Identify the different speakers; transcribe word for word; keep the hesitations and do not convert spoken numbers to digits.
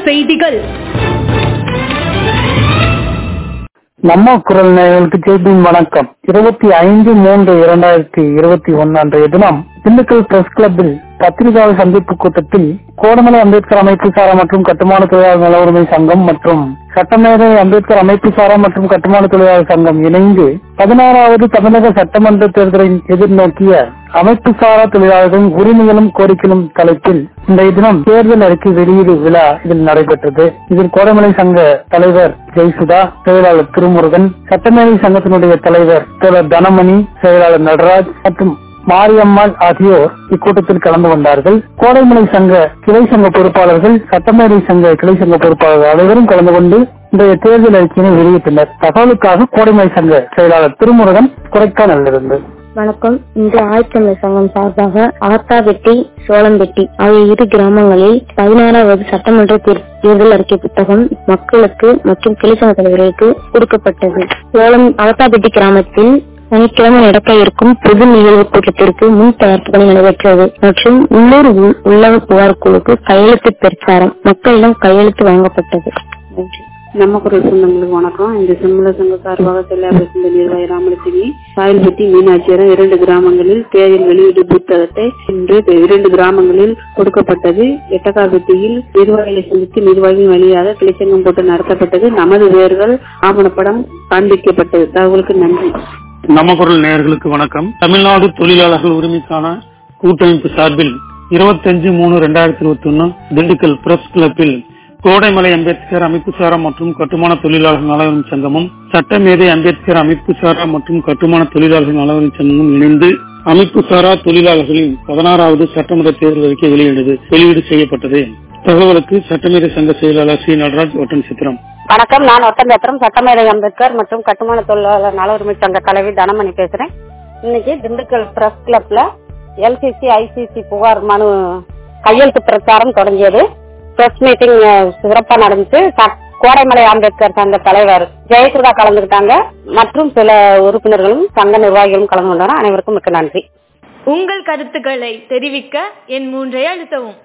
Speaker 1: செய்திகள்.
Speaker 2: நம்ம குரல் நேயர்களுக்கு செய்தியின் வணக்கம். இருபத்தி ஐந்து மூன்று இரண்டாயிரத்தி இருபத்தி ஒன்னு அன்றைய தினம் திண்டுக்கல் பிரஸ் கிளப்பில் பத்திரிகையாளர் சந்திப்பு கூட்டத்தில் கோடமலை அம்பேத்கர் அமைப்பு சாரா மற்றும் கட்டுமான தொழிலாளர் நல உரிமை சங்கம் மற்றும் சட்டமேதை அம்பேத்கர் அமைப்பு சாரா மற்றும் கட்டுமான தொழிலாளர் சங்கம் இணைந்து பதினாறாவது தமிழக சட்டமன்ற தேர்தலை எதிர்நோக்கிய அமைப்பு சாரா தொழிலாளர்களின் உரிமைகளும் கோரிக்கைகளும் தலைப்பில் இன்றைய தினம் தேர்தல் அறிக்கை வெளியீடு விழா இதில் நடைபெற்றது. இதில் கோடமலை சங்க தலைவர் ஜெயசுதா, செயலாளர் திருமுருகன், சட்டமேதை சங்கத்தினுடைய தலைவர் தோழர் தனமணி, செயலாளர் நடராஜ் மற்றும் மாரியம்மாள் ஆகியோர் இக்கூட்டத்தில் கலந்து கொண்டார்கள். கோடைமலை சங்க கிளை சங்க பொறுப்பாளர்கள், சட்டமேதை சங்க கிளை சங்க பொறுப்பாளர்கள் அனைவரும் கலந்து கொண்டு இன்றைய தேர்தல் அறிக்கையினை வெளியிட்டனர். தகவலுக்காக கோடைமலை சங்க செயலாளர் திருமுருகன் கொடைக்கானலிருந்து.
Speaker 3: வணக்கம். இன்று ஆயத்தமிழ் சங்கம் சார்பாக ஆத்தாபெட்டி, சோளம்பெட்டி ஆகிய இரு கிராமங்களில் பதினாறாவது சட்டமன்ற தேர்தல் அறிக்கை புத்தகம் மக்களுக்கு மற்றும் கிளை சங்க தலைவர்களுக்கு கொடுக்கப்பட்டது. சோளம் ஆத்தாபெட்டி கிராமத்தில் சனிக்கிழமை நடக்க இருக்கும் பொது நிகழ்வு கூட்டத்திற்கு முன் தயாரிப்பு பணி நடைபெற்றது மற்றும் உள்ளூர் உள்ளக புகார் குழுக்கு கையெழுத்து பிரச்சாரம் மக்களிடம் கையெழுத்து வழங்கப்பட்டது.
Speaker 4: நம்ம குரல் சொந்தங்களுக்கு வணக்கம். இந்த செம்மல சங்க சார்பாக செல்லாபேசிந்த நிர்வாகி ராமலட்சுமி, சாயல்பட்டி, மீனாட்சியரம் இரண்டு கிராமங்களில் தேர்தல் வெளியீடு புத்தகத்தை இன்று இரண்டு கிராமங்களில் கொடுக்கப்பட்டது. எட்டக்காபட்டியில் நிர்வாகிகளை சந்தித்து நிர்வாகியின் வழியாக கிளைச்சங்கம் போட்டு நடத்தப்பட்டது. நமது வேர்கள் ஆவணப்படம் காண்பிக்கப்பட்டது. தகவலுக்கு நன்றி.
Speaker 5: நம்ம குரல் நேயர்களுக்கு வணக்கம். தமிழ்நாடு தொழிலாளர்கள் உரிமைக்கான கூட்டமைப்பு சார்பில் இருபத்தி அஞ்சு மூணு இரண்டாயிரத்தி இருபத்தி ஒன்னு திண்டுக்கல் பிரஸ் கிளப்பில் கோடைமலை அம்பேத்கர் அமைப்பு சாரா மற்றும் கட்டுமான தொழிலாளர்கள் நல உரிமை சங்கமும் சட்டமேதை அம்பேத்கர் அமைப்பு சாரா மற்றும் கட்டுமான தொழிலாளர்கள் நல உரிமை சங்கமும் இணைந்து அமைப்பு சாரா தொழிலாளர்களின் பதினாறாவது சட்டமன்ற தேர்தல் அறிக்கை வெளியிட்டது வெளியீடு செய்யப்பட்டது. தகவலுக்கு சட்டமேதை சங்க செயலாளர் சி நடராஜ், ஒட்டன் சித்திரம்.
Speaker 6: வணக்கம். நான் ஒட்டஞ்சத்திரம் சட்டமேதை அம்பேத்கர் மற்றும் கட்டுமான தொழிலாளர் நல உரிமை சங்க தலைவி தனமணி பேசுறேன். இன்னைக்கு திண்டுக்கல் பிரஸ் கிளப்ல எல்சிசி ஐசிசி புகார் மனு கையெழுத்து பிரச்சாரம் தொடங்கியது. பிரஸ் மீட்டிங் சிறப்பா நடந்துச்சு. கோடைமலை அம்பேத்கர் சங்க தலைவர் ஜெயசுதா கலந்துகிட்டாங்க மற்றும் சில உறுப்பினர்களும் சங்க நிர்வாகிகளும் கலந்து கொண்டாங்க. அனைவருக்கும் மிக்க நன்றி.
Speaker 1: உங்கள் கருத்துக்களை தெரிவிக்க என் மூன்றை அழுத்தவும்.